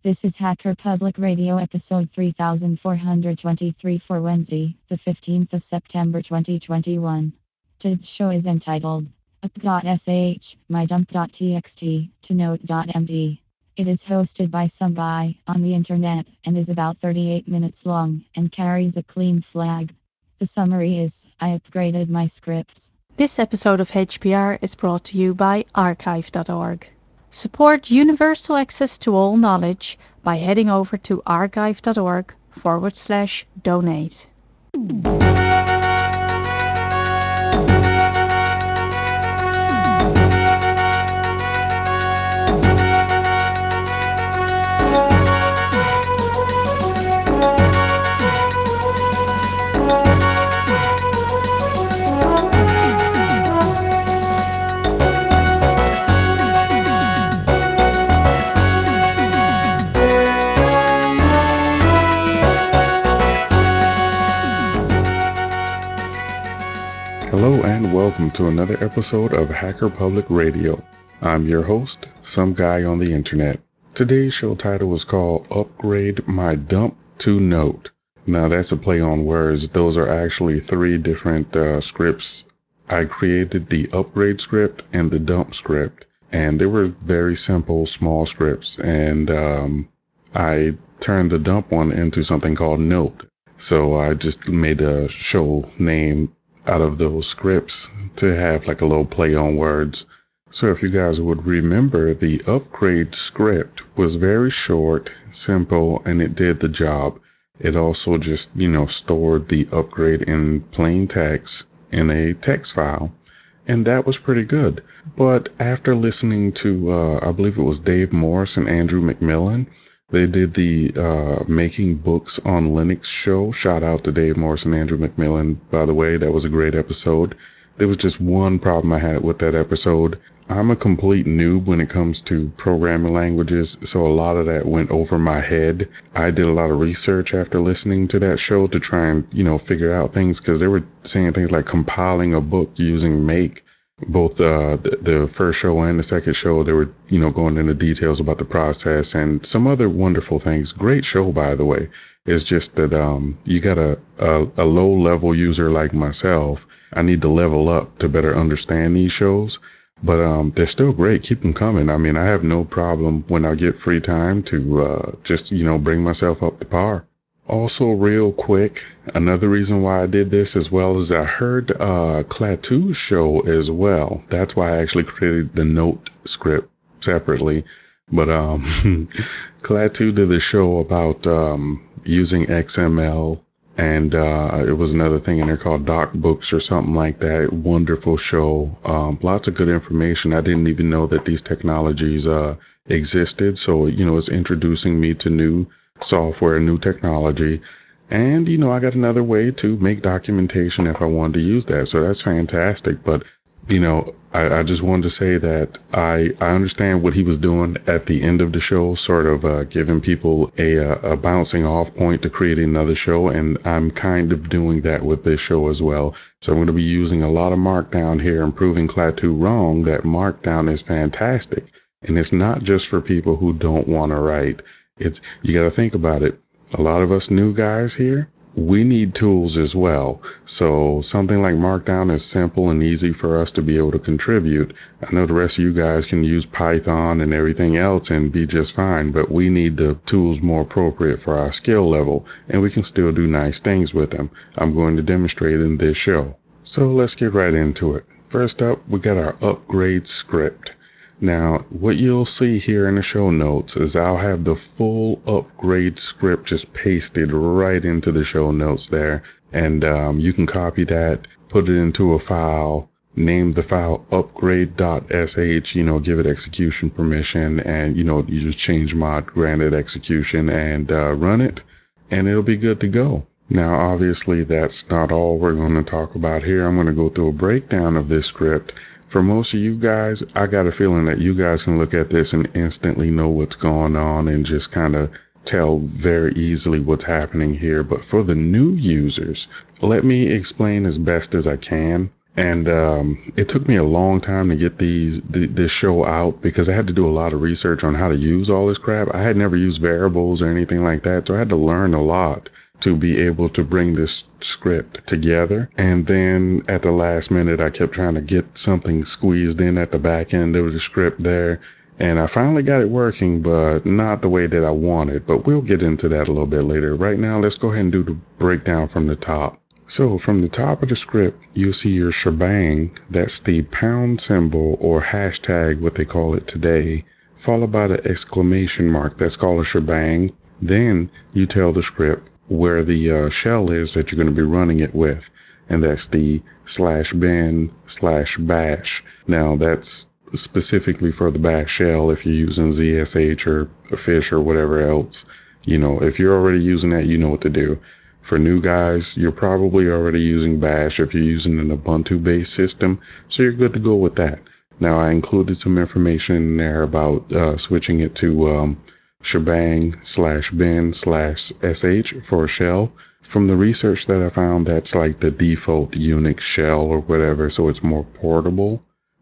This is Hacker Public Radio episode 3423 for Wednesday, the 15th of September 2021. Today's show is entitled up.sh, mydump.txt, to note.md. It is hosted by some guy on the internet and is about 38 minutes long and carries a clean flag. The summary is I upgraded my scripts. This episode of HPR is brought to you by archive.org. Support universal access to all knowledge by heading over to archive.org/donate. Hello and welcome to another episode of Hacker Public Radio. I'm your host, some guy on the internet. Today's show title is called Upgrade My Dump to Note. Now that's a play on words. Those are actually three different scripts. I created the upgrade script and the dump script, and they were very simple, small scripts, and I turned the dump one into something called Note. So I just made a show name out of those scripts to have like a little play on words. So if you guys would remember, the upgrade script was very short, simple, and it did the job. It also just, stored the upgrade in plain text in a text file. And that was pretty good. But after listening to, I believe it was Dave Morse and Andrew McMillan, they did the Making Books on Linux show. Shout out to Dave Morse and Andrew McMillan, by the way. That was a great episode. There was just one problem I had with that episode. I'm a complete noob when it comes to programming languages, so a lot of that went over my head. I did a lot of research after listening to that show to try and, figure out things, because they were saying things like compiling a book using Make. Both the first show and the second show, they were, going into details about the process and some other wonderful things. Great show, by the way. It's just that you got a low-level user like myself. I need to level up to better understand these shows. But they're still great. Keep them coming. I mean, I have no problem when I get free time to just, bring myself up to par. Also, real quick, another reason why I did this as well is I heard Klaatu's show as well. That's why I actually created the note script separately. But Klaatu did a show about using XML, and it was another thing in there called Doc Books or something like that. Wonderful show. Lots of good information. I didn't even know that these technologies existed. So, it's introducing me to new software, new technology. And, I got another way to make documentation if I wanted to use that. So that's fantastic. But, I just wanted to say that I understand what he was doing at the end of the show, sort of giving people a bouncing off point to create another show. And I'm kind of doing that with this show as well. So I'm going to be using a lot of Markdown here and proving Klaatu wrong that Markdown is fantastic. And it's not just for people who don't want to write. You got to think about it. A lot of us new guys here, we need tools as well. So something like Markdown is simple and easy for us to be able to contribute. I know the rest of you guys can use Python and everything else and be just fine, but we need the tools more appropriate for our skill level, and we can still do nice things with them. I'm going to demonstrate in this show. So let's get right into it. First up, we got our upgrade script. Now, what you'll see here in the show notes is I'll have the full upgrade script just pasted right into the show notes there. And you can copy that, put it into a file, name the file upgrade.sh, give it execution permission, and, you just change mod granted execution and run it, and it'll be good to go. Now, obviously, that's not all we're going to talk about here. I'm going to go through a breakdown of this script. For most of you guys, I got a feeling that you guys can look at this and instantly know what's going on and just kind of tell very easily what's happening here. But for the new users, let me explain as best as I can. And it took me a long time to get this show out because I had to do a lot of research on how to use all this crap. I had never used variables or anything like that, so I had to learn a lot to be able to bring this script together. And then at the last minute, I kept trying to get something squeezed in at the back end of the script there. And I finally got it working, but not the way that I wanted. But we'll get into that a little bit later. Right now, let's go ahead and do the breakdown from the top. So from the top of the script, you'll see your shebang. That's the pound symbol or hashtag, what they call it today, followed by the exclamation mark. That's called a shebang. Then you tell the script where the shell is that you're going to be running it with. And that's the /bin/bash. Now that's specifically for the bash shell if you're using ZSH or fish or whatever else. If you're already using that, you know what to do. For new guys, you're probably already using bash if you're using an Ubuntu-based system, so you're good to go with that. Now, I included some information in there about switching it to shebang/bin/sh for a shell. From the research that I found, that's like the default Unix shell or whatever, so it's more portable,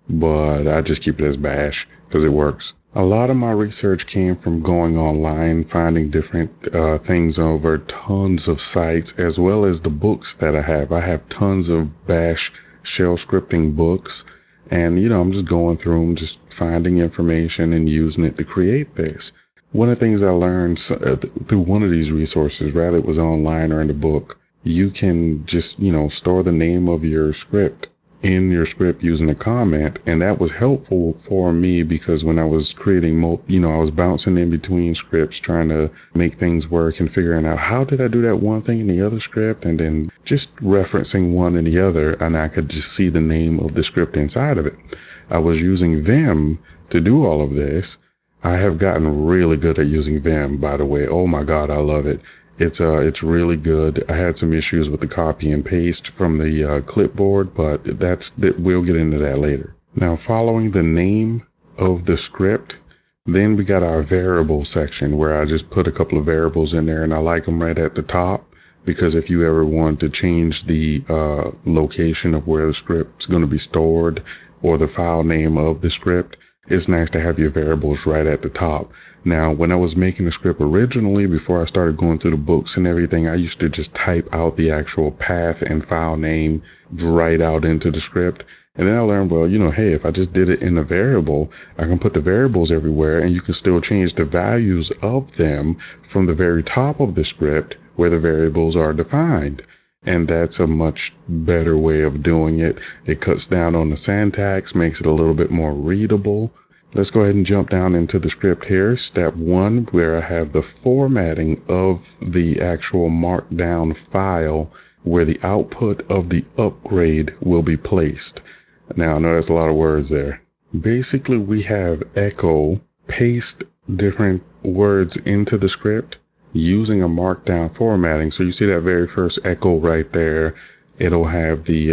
but I just keep it as bash because it works. A lot of my research came from going online, finding different things over tons of sites, as well as the books that I have. I have tons of bash shell scripting books, and I'm just going through them, just finding information and using it to create this. One of the things I learned through one of these resources, rather it was online or in the book, you can just, store the name of your script in your script using a comment, and that was helpful for me because when I was creating I was bouncing in between scripts trying to make things work and figuring out how did I do that one thing in the other script, and then just referencing one and the other, and I could just see the name of the script inside of it. I was using Vim to do all of this. I have gotten really good at using Vim, by the way. Oh my God, I love it. It's really good. I had some issues with the copy and paste from the clipboard, but we'll get into that later. Now, following the name of the script, then we got our variable section where I just put a couple of variables in there, and I like them right at the top because if you ever want to change the location of where the script's going to be stored or the file name of the script, it's nice to have your variables right at the top. Now, when I was making the script originally, before I started going through the books and everything, I used to just type out the actual path and file name right out into the script. And then I learned, well, hey, if I just did it in a variable, I can put the variables everywhere and you can still change the values of them from the very top of the script where the variables are defined. And that's a much better way of doing it. It cuts down on the syntax, makes it a little bit more readable. Let's go ahead and jump down into the script here. Step 1, where I have the formatting of the actual markdown file where the output of the upgrade will be placed. Now, I know that's a lot of words there. Basically, we have echo paste different words into the script using a markdown formatting. So you see that very first echo right there. It'll have the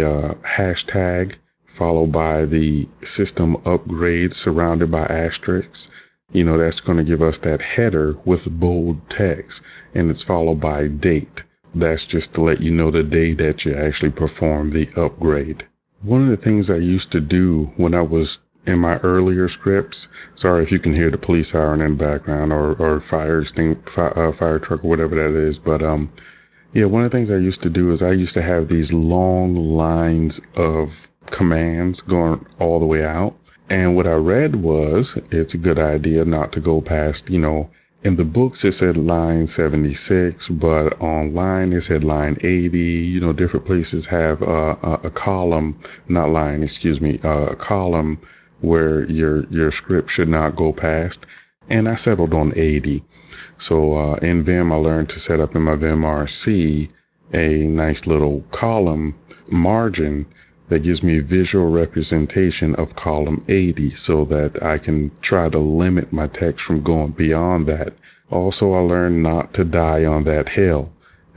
hashtag followed by the system upgrade surrounded by asterisks. That's going to give us that header with bold text, and it's followed by date. That's just to let you know the day that you actually perform the upgrade. One of the things I used to do when I was in my earlier scripts, sorry if you can hear the police siren in the background or fire truck or whatever that is, but yeah, one of the things I used to do is I used to have these long lines of commands going all the way out. And what I read was it's a good idea not to go past, in the books it said line 76, but online it said line 80. Different places have a column, not line, excuse me, a column where your script should not go past. And I settled on 80. So in Vim, I learned to set up in my VimRC a nice little column margin that gives me visual representation of column 80 so that I can try to limit my text from going beyond that. Also, I learned not to die on that hill.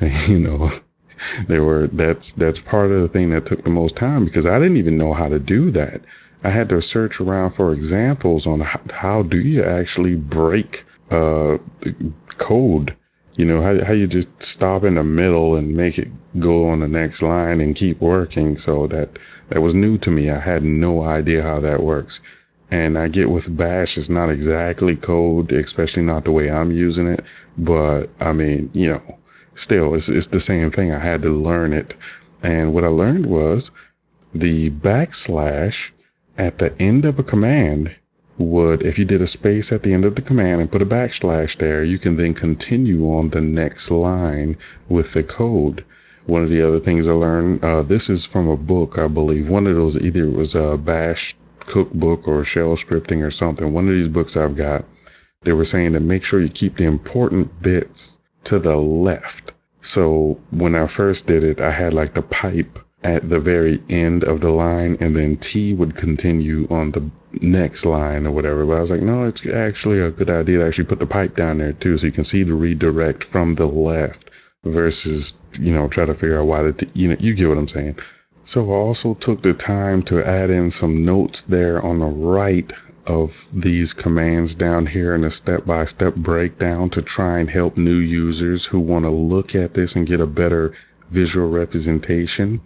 That's part of the thing that took the most time because I didn't even know how to do that. I had to search around for examples on how do you actually break the code You know, how you just stop in the middle and make it go on the next line and keep working. So that was new to me. I had no idea how that works. And I get with Bash, it's not exactly code, especially not the way I'm using it. But I mean, you know, still, it's the same thing. I had to learn it. And what I learned was the backslash at the end of a command would, if you did a space at the end of the command and put a backslash there, you can then continue on the next line with the code. One of the other things I learned, this is from a book, I believe. One of those, either it was a Bash cookbook or shell scripting or something. One of these books I've got, they were saying to make sure you keep the important bits to the left. So when I first did it, I had like the pipe at the very end of the line, and then T would continue on the next line or whatever. But I was like, no, it's actually a good idea to actually put the pipe down there too, so you can see the redirect from the left versus, you know, try to figure out why you get what I'm saying. So I also took the time to add in some notes there on the right of these commands down here in a step-by-step breakdown to try and help new users who want to look at this and get a better visual representation.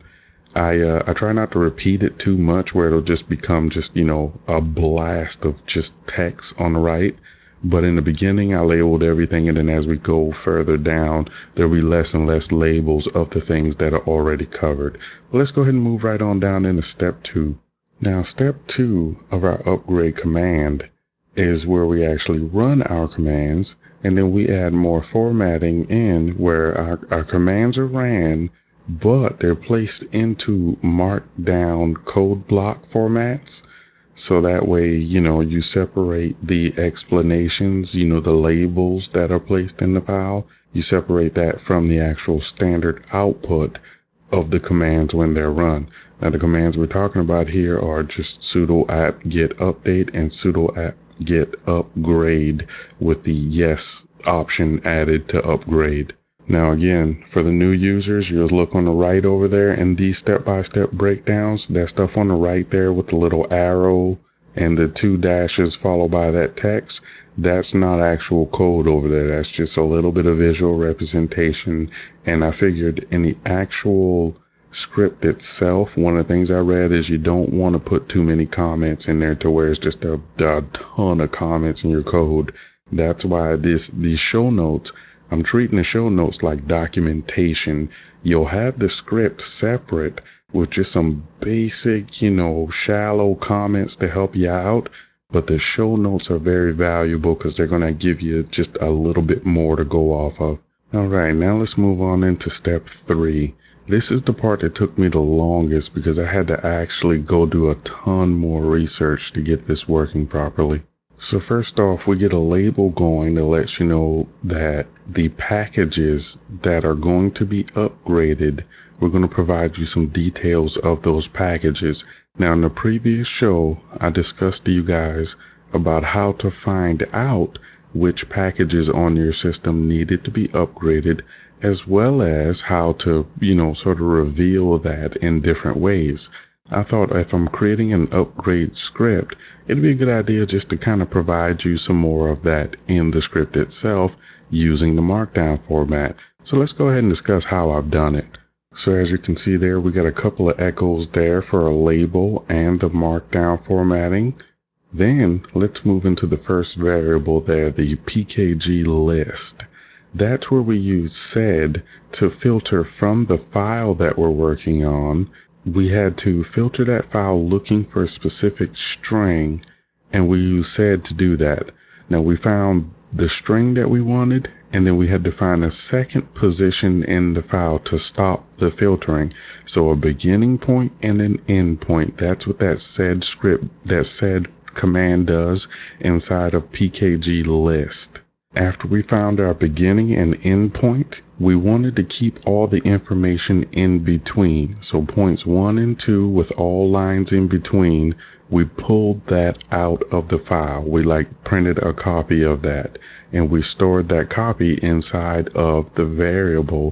I try not to repeat it too much where it'll just become just, you know, a blast of just text on the right. But in the beginning, I labeled everything, and then as we go further down, there'll be less and less labels of the things that are already covered. But let's go ahead and move right on down into step 2. Now, step 2 of our upgrade command is where we actually run our commands, and then we add more formatting in where our commands are ran, but they're placed into markdown code block formats. So that way, you know, you separate the explanations, you know, the labels that are placed in the file, you separate that from the actual standard output of the commands when they're run. Now, the commands we're talking about here are just sudo apt get update and sudo apt get upgrade with the yes option added to upgrade. Now again, for the new users, you'll look on the right over there in these step-by-step breakdowns. That stuff on the right there with the little arrow and the 2 dashes followed by that text, that's not actual code over there. That's just a little bit of visual representation. And I figured in the actual script itself, one of the things I read is you don't want to put too many comments in there to where it's just a ton of comments in your code. That's why these show notes, I'm treating the show notes like documentation. You'll have the script separate with just some basic, you know, shallow comments to help you out. But the show notes are very valuable because they're going to give you just a little bit more to go off of. All right, now let's move on into step 3. This is the part that took me the longest because I had to actually go do a ton more research to get this working properly. So first off, we get a label going that lets you know that the packages that are going to be upgraded, we're going to provide you some details of those packages. Now, in the previous show, I discussed to you guys about how to find out which packages on your system needed to be upgraded, as well as how to, you know, sort of reveal that in different ways. I thought if I'm creating an upgrade script, it'd be a good idea just to kind of provide you some more of that in the script itself using the markdown format. So let's go ahead and discuss how I've done it. So as you can see there, we got a couple of echoes there for a label and the markdown formatting. Then let's move into the first variable there, the pkg list. That's where we use sed to filter from the file that we're working on. We had to filter that file looking for a specific string, and we used sed to do that. Now we found the string that we wanted, and then we had to find a second position in the file to stop the filtering. So a beginning point and an end point. That's what that sed script, that sed command does inside of pkg list. After we found our beginning and end point, we wanted to keep all the information in between. So points 1 and 2 with all lines in between, we pulled that out of the file. We printed a copy of that, and we stored that copy inside of the variable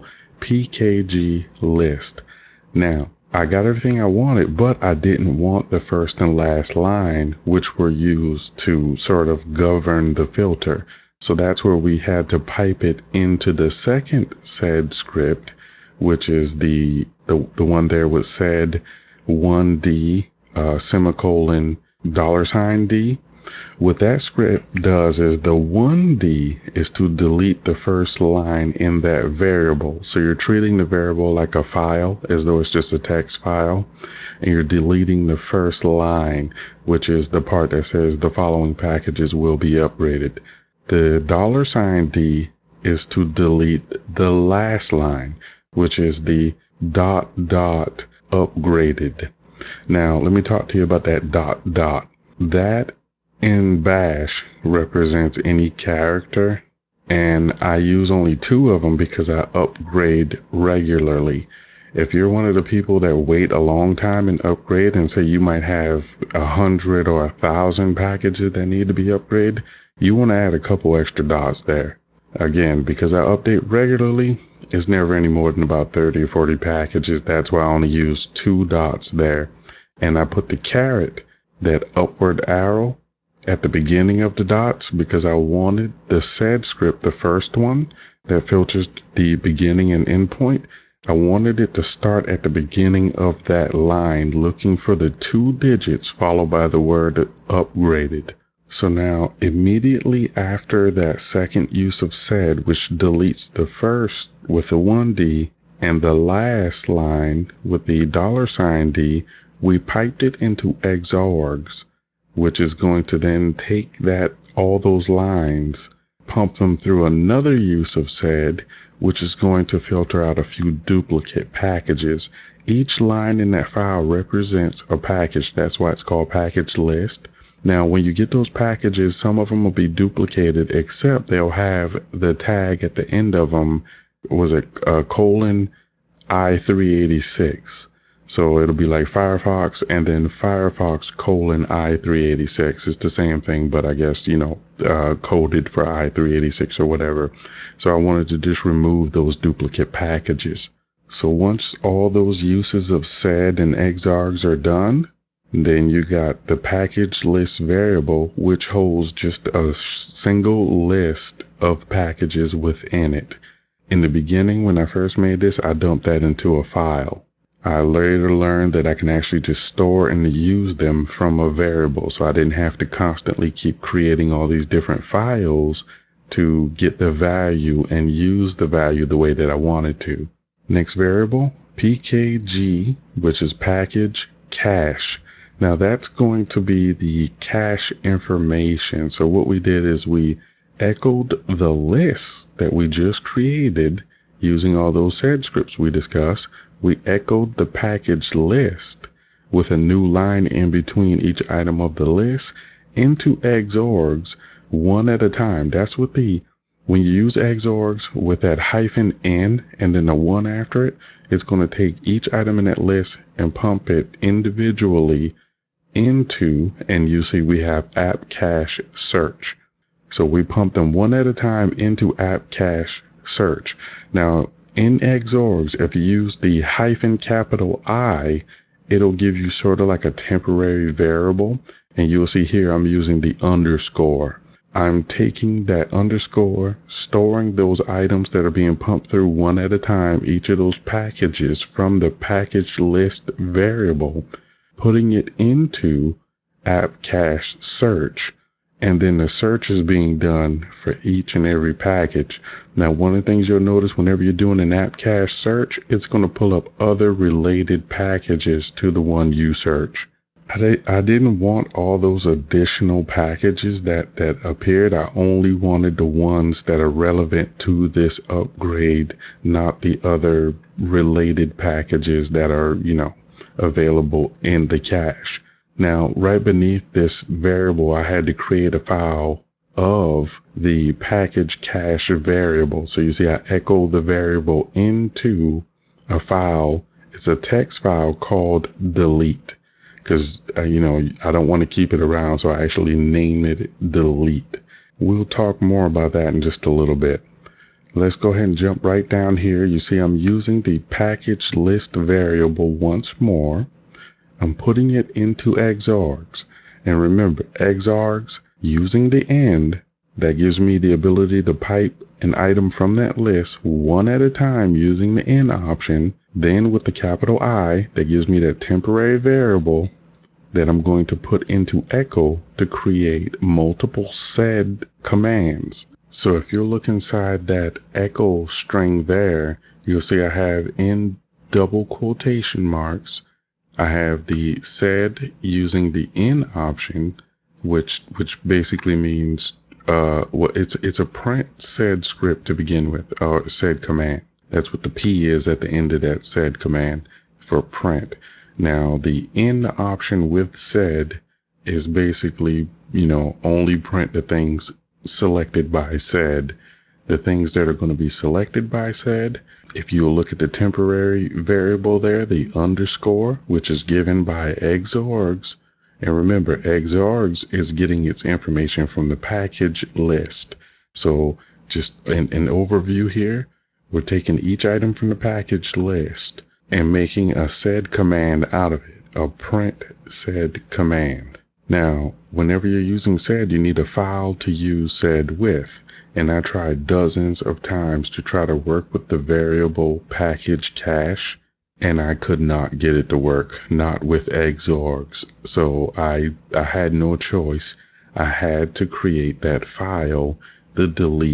pkg list. Now, I got everything I wanted, but I didn't want the first and last line, which were used to sort of govern the filter. So that's where we had to pipe it into the second sed script, which is the one there with sed 1D semicolon $D. What that script does is the 1D is to delete the first line in that variable. So you're treating the variable like a file, as though it's just a text file, and you're deleting the first line, which is the part that says the following packages will be upgraded. The $D is to delete the last line, which is the ... upgraded. Now, let me talk to you about that ... That in Bash represents any character, and I use only 2 of them because I upgrade regularly. If you're one of the people that wait a long time and upgrade, and say you might have 100 or 1,000 packages that need to be upgraded, you want to add a couple extra dots there. Again, because I update regularly, it's never any more than about 30 or 40 packages. That's why I only use 2 dots there. And I put the caret, that upward arrow, at the beginning of the dots because I wanted the sed script, the first one that filters the beginning and end point, I wanted it to start at the beginning of that line, looking for the 2 digits followed by the word upgraded. So now, immediately after that second use of sed, which deletes the first with the 1D and the last line with the $D, we piped it into exargs, which is going to then take all those lines, pump them through another use of sed, which is going to filter out a few duplicate packages. Each line in that file represents a package. That's why it's called package list. Now, when you get those packages, some of them will be duplicated, except they'll have the tag at the end of them, was it colon I386. So it'll be like Firefox and then Firefox colon I386. It's the same thing, but I guess, coded for I386 or whatever. So I wanted to just remove those duplicate packages. So once all those uses of sed and exargs are done, then you got the package list variable, which holds just a single list of packages within it. In the beginning, when I first made this, I dumped that into a file. I later learned that I can actually just store and use them from a variable, so I didn't have to constantly keep creating all these different files to get the value and use the value the way that I wanted to. Next variable, pkg, which is package cache. Now that's going to be the cache information. So what we did is we echoed the list that we just created using all those sed scripts we discussed. We echoed the package list with a new line in between each item of the list into exargs one at a time. That's what when you use exargs with that -n and then a 1 after it, it's going to take each item in that list and pump it individually into, and you see we have app cache search. So we pump them one at a time into app cache search. Now, in exargs, if you use the -I, it'll give you sort of like a temporary variable. And you'll see here I'm using the underscore. I'm taking that underscore, storing those items that are being pumped through one at a time, each of those packages from the package list variable, putting it into app cache search, and then the search is being done for each and every package. Now, one of the things you'll notice whenever you're doing an app cache search, it's going to pull up other related packages to the one you search. I didn't want all those additional packages that appeared. I only wanted the ones that are relevant to this upgrade, not the other related packages that are, available in the cache. Now, right beneath this variable, I had to create a file of the package cache variable. So you see, I echo the variable into a file. It's a text file called delete because, I don't want to keep it around. So I actually name it delete. We'll talk more about that in just a little bit. Let's go ahead and jump right down here. You see, I'm using the package list variable once more. I'm putting it into exargs. And remember, exargs using the end That gives me the ability to pipe an item from that list one at a time using the in option. Then with the capital I, that gives me that temporary variable that I'm going to put into echo to create multiple sed commands. So if you look inside that echo string there, you'll see I have in double quotation marks, I have the sed using the in option, which basically means well, it's a print sed script to begin with, or sed command. That's what the P is at the end of that sed command for print. Now the in option with sed is basically, only print the things selected by sed. The things that are going to be selected by sed, if you look at the temporary variable there, the underscore, which is given by exargs, and remember, exargs is getting its information from the package list. So just an overview here, we're taking each item from the package list and making a sed command out of it, a print sed command. Now, whenever you're using sed, you need a file to use sed with. And I tried dozens of times to try to work with the variable package cache, and I could not get it to work, not with exargs. So I had no choice. I had to create that file, the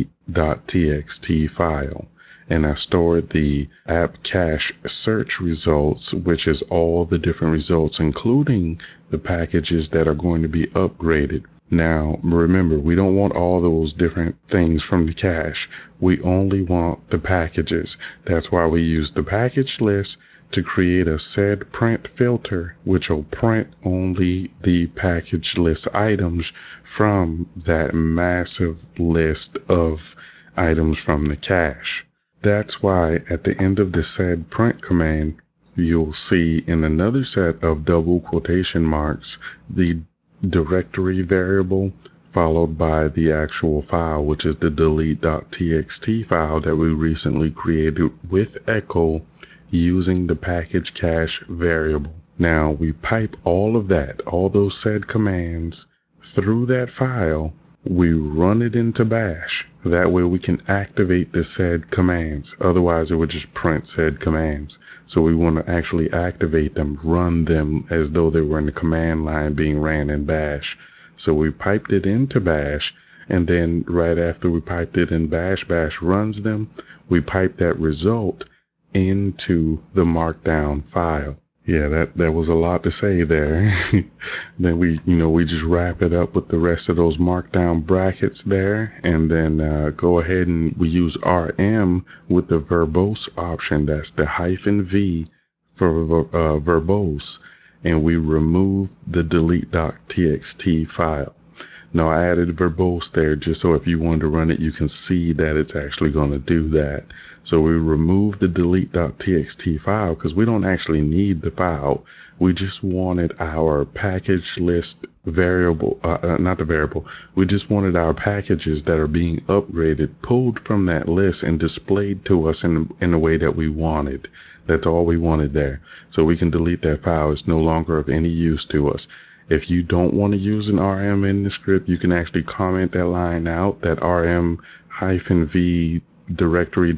delete.txt file. And I stored the app cache search results, which is all the different results, including the packages that are going to be upgraded. Now, remember, we don't want all those different things from the cache. We only want the packages. That's why we use the package list to create a sed print filter, which will print only the package list items from that massive list of items from the cache. That's why at the end of the sed print command, you'll see in another set of double quotation marks, the directory variable followed by the actual file, which is the delete.txt file that we recently created with echo using the package cache variable. Now we pipe all of that, all those sed commands through that file. We run it into bash. That way we can activate the sed commands. Otherwise it would just print sed commands. So we want to actually activate them, run them as though they were in the command line being ran in bash. So we piped it into bash, and then right after we piped it in bash, bash runs them. We pipe that result into the markdown file. Yeah, that was a lot to say there. Then we just wrap it up with the rest of those markdown brackets there, and then go ahead and we use RM with the verbose option. That's the -v for verbose, and we remove the delete.txt file. Now I added verbose there just so if you wanted to run it, you can see that it's actually going to do that. So we remove the delete.txt file because we don't actually need the file. We just wanted our package list variable, not the variable. We just wanted our packages that are being upgraded pulled from that list and displayed to us in the way that we wanted. That's all we wanted there. So we can delete that file. It's no longer of any use to us. If you don't want to use an RM in the script, you can actually comment that line out, that RM-v directory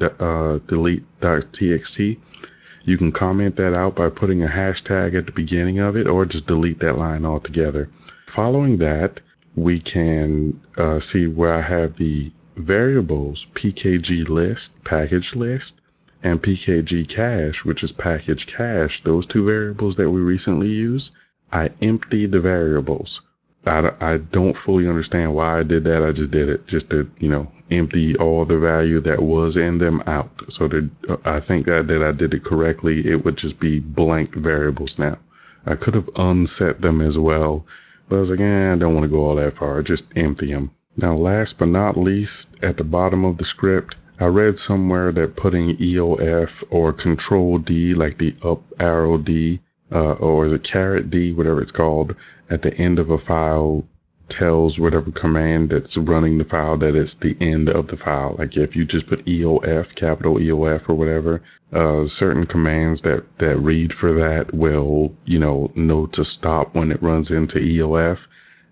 delete.txt. You can comment that out by putting a hashtag at the beginning of it, or just delete that line altogether. Following that, we can see where I have the variables pkg list, package list, and pkg cache, which is package cache. Those two variables that we recently used. I emptied the variables. I don't fully understand why I did that. I just did it just to, empty all the value that was in them out. So that I think that I did it correctly. It would just be blank variables now. I could have unset them as well, but I was like, I don't want to go all that far. Just empty them. Now, last but not least, at the bottom of the script, I read somewhere that putting EOF or Control D, like the up arrow D, or the caret D, whatever it's called, at the end of a file tells whatever command that's running the file that it's the end of the file. Like if you just put EOF, capital EOF or whatever, certain commands that read for that will, know to stop when it runs into EOF.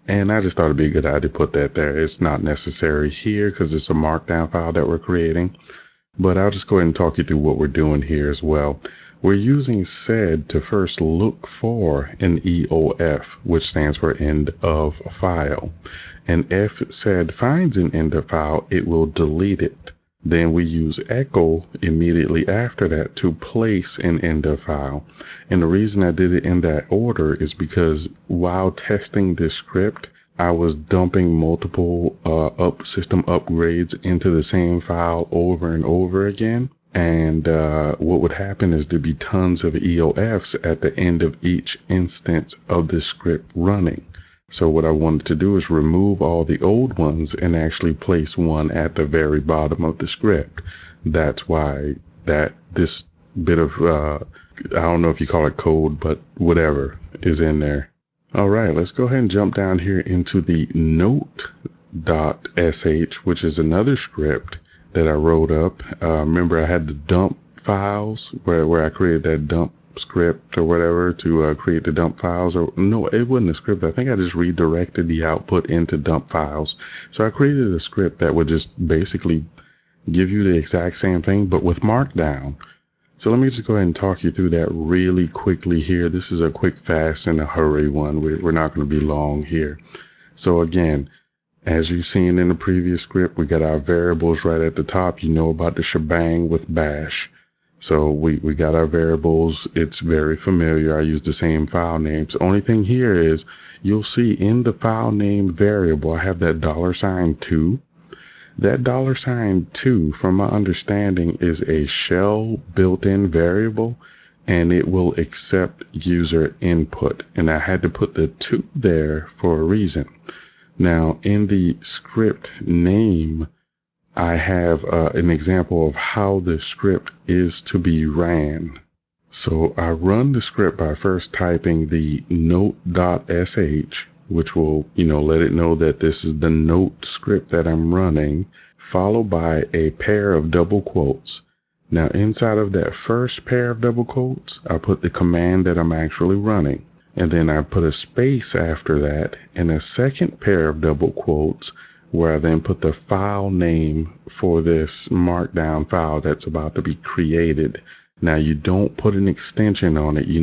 And I just thought it'd be a good idea to put that there. It's not necessary here because it's a markdown file that we're creating. But I'll just go ahead and talk you through what we're doing here as well. We're using sed to first look for an EOF, which stands for end of file. And if sed finds an end of file, it will delete it. Then we use echo immediately after that to place an end of file. And the reason I did it in that order is because while testing this script, I was dumping multiple system upgrades into the same file over and over again. And what would happen is there'd be tons of EOFs at the end of each instance of the script running. So what I wanted to do is remove all the old ones and actually place one at the very bottom of the script. That's why this bit of, I don't know if you call it code, but whatever is in there. All right, let's go ahead and jump down here into the note.sh, which is another script that I wrote up. Remember, I had the dump files where I created that dump script or whatever to create the dump files. Or no, it wasn't a script. I think I just redirected the output into dump files. So I created a script that would just basically give you the exact same thing, but with Markdown. So let me just go ahead and talk you through that really quickly here. This is a quick, fast, and a hurry one. We're not going to be long here. So again, as you've seen in the previous script, we got our variables right at the top. You know about the shebang with bash. So we got our variables. It's very familiar. I use the same file names. The only thing here is you'll see in the file name variable, I have that $2. That $2, from my understanding, is a shell built-in variable, and it will accept user input. And I had to put the 2 there for a reason. Now, in the script name, I have an example of how the script is to be ran. So I run the script by first typing the note.sh, which will, let it know that this is the note script that I'm running, followed by a pair of double quotes. Now, inside of that first pair of double quotes, I put the command that I'm actually running. And then I put a space after that and a second pair of double quotes where I then put the file name for this markdown file that's about to be created. Now, you don't put an extension on it. The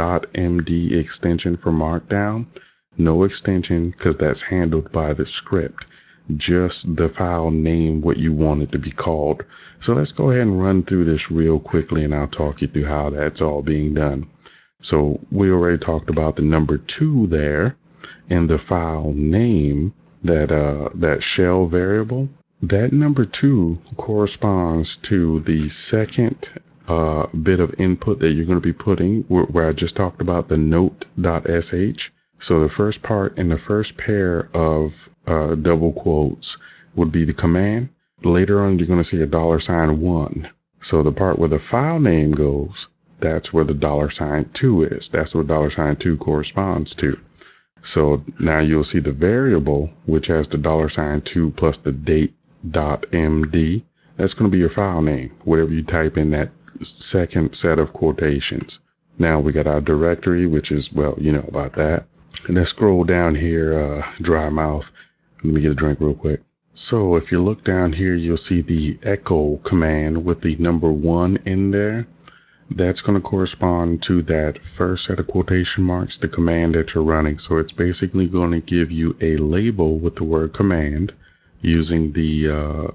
.md extension for markdown, no extension, because that's handled by the script. Just the file name, what you want it to be called. So let's go ahead and run through this real quickly, and I'll talk you through how that's all being done. So we already talked about the number 2 there in the file name, that shell variable. That number 2 corresponds to the second bit of input that you're going to be putting, where I just talked about the note.sh. So the first part in the first pair of double quotes would be the command. Later on, you're going to see a $1. So the part where the file name goes, that's where the $2 is. That's what $2 corresponds to. So now you'll see the variable, which has the $2 plus the date.md. That's going to be your file name, whatever you type in that second set of quotations. Now we got our directory, which is, well, you know about that. And let's scroll down here, dry mouth. Let me get a drink real quick. So if you look down here, you'll see the echo command with the number 1 in there. That's going to correspond to that first set of quotation marks, the command that you're running. So it's basically going to give you a label with the word command using the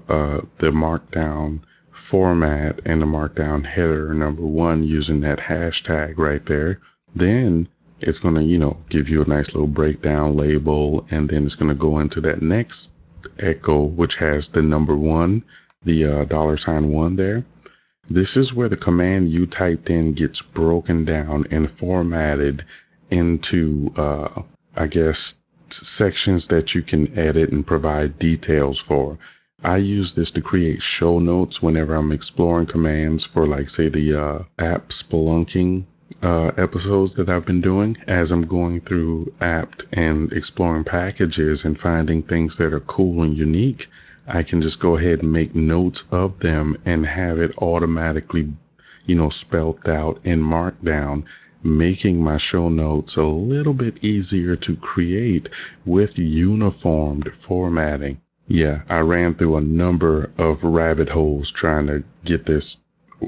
markdown format and the markdown header number 1 using that hashtag right there. Then it's going to, give you a nice little breakdown label, and then it's going to go into that next echo, which has the number 1, the $1 there. This is where the command you typed in gets broken down and formatted into, sections that you can edit and provide details for. I use this to create show notes whenever I'm exploring commands for, like, say, the app spelunking episodes that I've been doing. As I'm going through apt and exploring packages and finding things that are cool and unique, I can just go ahead and make notes of them and have it automatically, spelled out in Markdown making my show notes a little bit easier to create with uniformed formatting. Yeah, I ran through a number of rabbit holes trying to get this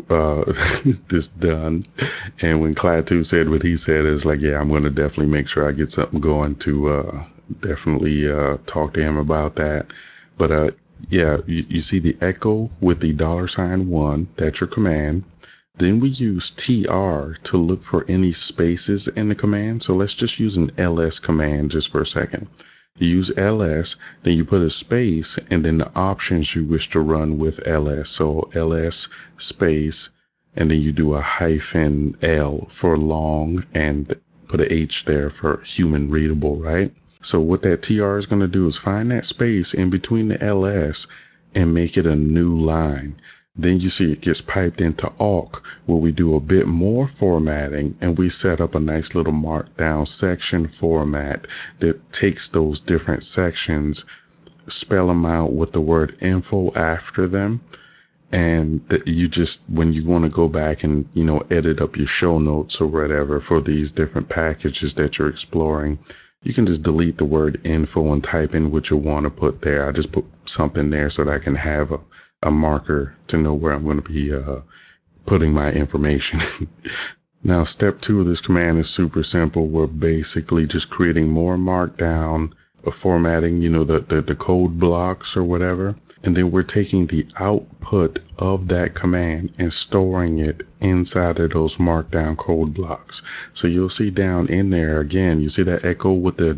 this done. And when Klaatu said what he said, is like, yeah, I'm going to definitely make sure I get something going to definitely talk to him about that. But yeah, you see the echo with the $1, that's your command. Then we use TR to look for any spaces in the command. So let's just use an ls command just for a second. You use ls, then you put a space, and then the options you wish to run with ls. So ls space, and then you do a -L for long and put a H there for human readable, right? So what that TR is going to do is find that space in between the ls and make it a new line. Then you see it gets piped into awk, where we do a bit more formatting, and we set up a nice little markdown section format that takes those different sections, spell them out with the word info after them, and that you just, when you want to go back and, edit up your show notes or whatever for these different packages that you're exploring, you can just delete the word info and type in what you want to put there. I just put something there so that I can have a marker to know where I'm going to be putting my information. Now, step 2 of this command is super simple. We're basically just creating more markdown, formatting, the code blocks or whatever. And then we're taking the output of that command and storing it inside of those markdown code blocks. So you'll see down in there, again, you see that echo with the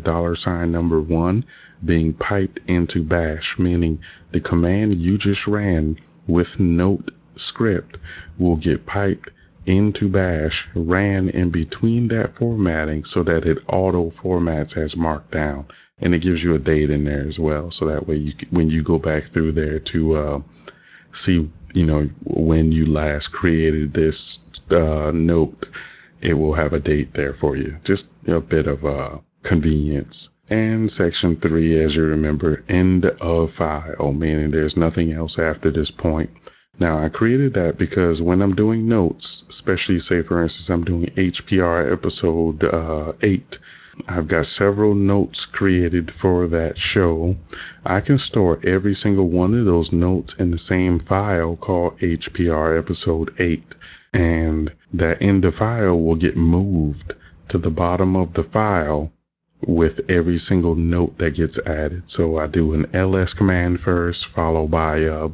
$1 being piped into bash, meaning the command you just ran with note script will get piped into bash, ran in between that formatting so that it auto formats as markdown, and it gives you a date in there as well, so that way when you go back through there to see when you last created this note, it will have a date there for you. Just a bit of convenience. And section 3, as you remember, end of file, meaning there's nothing else after this point. Now, I created that because when I'm doing notes, especially say, for instance, I'm doing HPR episode 8, I've got several notes created for that show. I can store every single one of those notes in the same file called HPR episode 8. And that end of file will get moved to the bottom of the file with every single note that gets added. So I do an ls command first, followed by a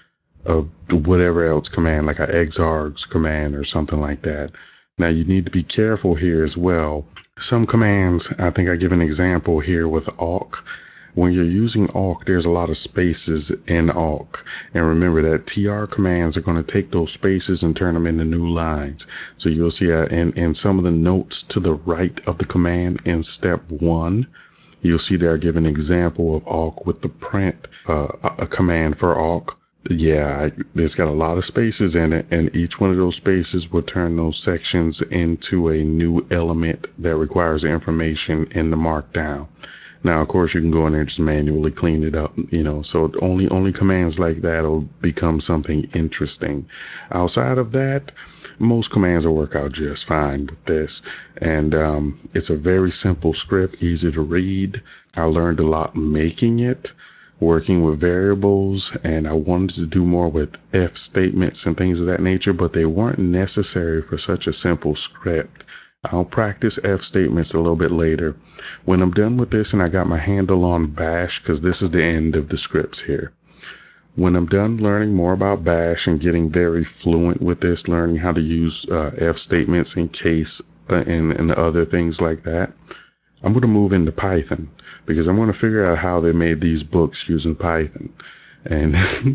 whatever else command, like a exargs command or something like that. Now you need to be careful here as well. Some commands, I think I give an example here with awk. When you're using awk, there's a lot of spaces in awk. And remember that TR commands are going to take those spaces and turn them into new lines. So you'll see in some of the notes to the right of the command in step 1, you'll see there I give an example of awk with the print, a command for awk. Yeah, it's got a lot of spaces in it, and each one of those spaces will turn those sections into a new element that requires information in the markdown. Now, of course, you can go in there and just manually clean it up, so only commands like that will become something interesting. Outside of that, most commands will work out just fine with this. And it's a very simple script, easy to read. I learned a lot making it, working with variables, and I wanted to do more with if statements and things of that nature, but they weren't necessary for such a simple script. I'll practice if statements a little bit later. When I'm done with this and I got my handle on bash, because this is the end of the scripts here. When I'm done learning more about bash and getting very fluent with this, learning how to use if statements in case and other things like that, I'm going to move into Python, because I'm going to figure out how they made these books using Python and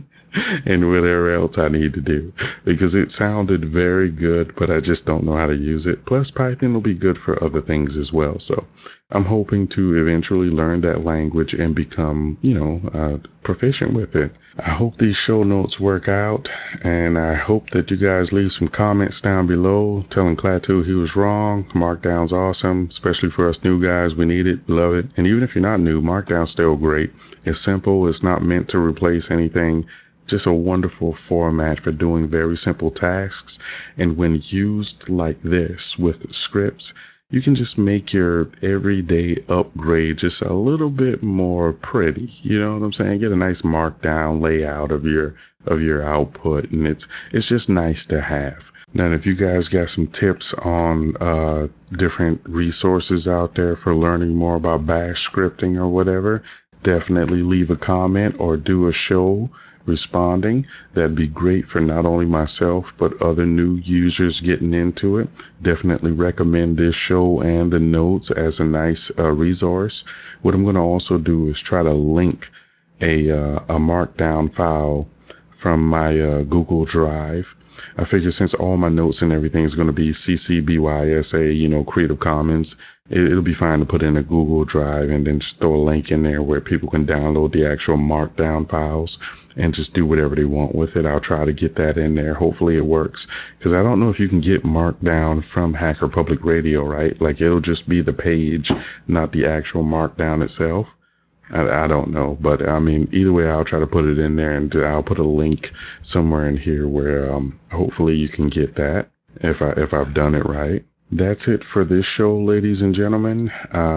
and whatever else I need to do, because it sounded very good, but I just don't know how to use it. Plus, Python will be good for other things as well. So I'm hoping to eventually learn that language and become, proficient with it. I hope these show notes work out, and I hope that you guys leave some comments down below telling Klaatu he was wrong. Markdown's awesome, especially for us new guys. We need it, love it. And even if you're not new, Markdown's still great. It's simple. It's not meant to replace anything. just a wonderful format for doing very simple tasks. And when used like this with scripts, you can just make your everyday upgrade just a little bit more pretty. You know what I'm saying? Get a nice markdown layout of your output, and it's just nice to have. Now, if you guys got some tips on different resources out there for learning more about Bash scripting or whatever, definitely leave a comment or do a show responding. That'd be great for not only myself, but other new users getting into it. Definitely recommend this show and the notes as a nice resource. What I'm going to also do is try to link a markdown file from my Google Drive. I figure since all my notes and everything is going to be CC BY-SA, Creative Commons, it'll be fine to put in a Google Drive and then just throw a link in there where people can download the actual markdown files and just do whatever they want with it. I'll try to get that in there. Hopefully it works, because I don't know if you can get markdown from Hacker Public Radio, right? Like it'll just be the page, not the actual markdown itself. I don't know, but I mean, either way, I'll try to put it in there, and I'll put a link somewhere in here where hopefully you can get that if I've done it right. That's it for this show, ladies and gentlemen.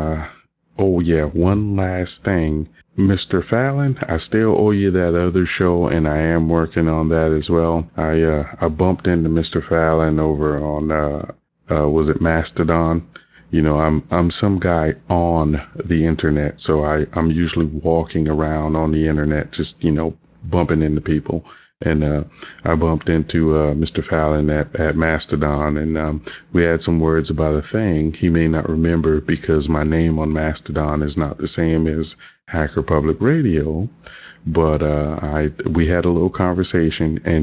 Oh yeah, one last thing, Mr. Fallon, I still owe you that other show, and I am working on that as well. I bumped into Mr. Fallon over on was it Mastodon? I'm some guy on the internet, so I'm usually walking around on the internet, just, bumping into people. And I bumped into Mr. Fallon at Mastodon, and we had some words about a thing he may not remember because my name on Mastodon is not the same as Hacker Public Radio. But we had a little conversation, and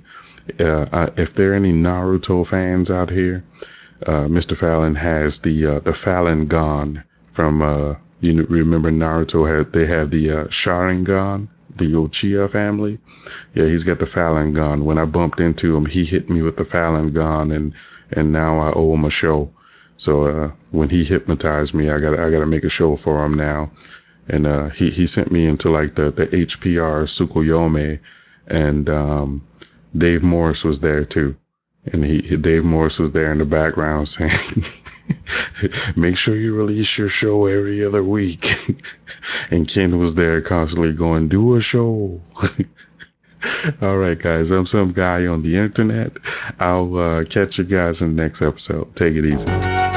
if there are any Naruto fans out here, Mr. Fallon has the Fallon Gon from remember Naruto they have the Sharingan, the Uchiha family. Yeah, he's got the Fallon Gon. When I bumped into him, he hit me with the Fallon Gon, and now I owe him a show. So when he hypnotized me, I gotta make a show for him now. And he sent me into like the HPR Tsukuyomi, and Dave Morris was there too. And Dave Morris was there in the background saying, make sure you release your show every other week. And Ken was there constantly going, do a show. All right, guys, I'm some guy on the internet. I'll catch you guys in the next episode. Take it easy.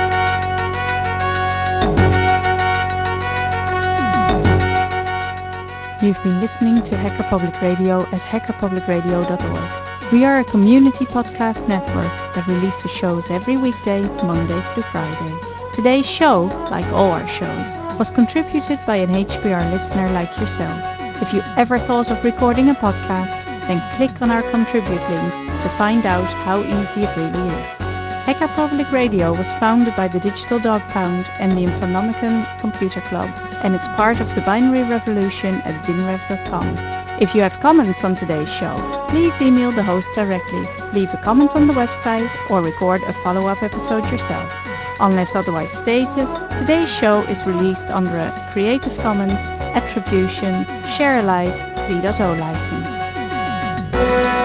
You've been listening to Hacker Public Radio at hackerpublicradio.org. We are a community podcast network that releases shows every weekday, Monday through Friday. Today's show, like all our shows, was contributed by an HPR listener like yourself. If you ever thought of recording a podcast, then click on our contribute link to find out how easy it really is. Hacker Public Radio was founded by the Digital Dog Pound and the Infonomicon Computer Club, and is part of the binary revolution at binrev.com. If you have comments on today's show, please email the host directly, leave a comment on the website, or record a follow-up episode yourself. Unless otherwise stated, today's show is released under a Creative Commons Attribution Share Alike 3.0 license.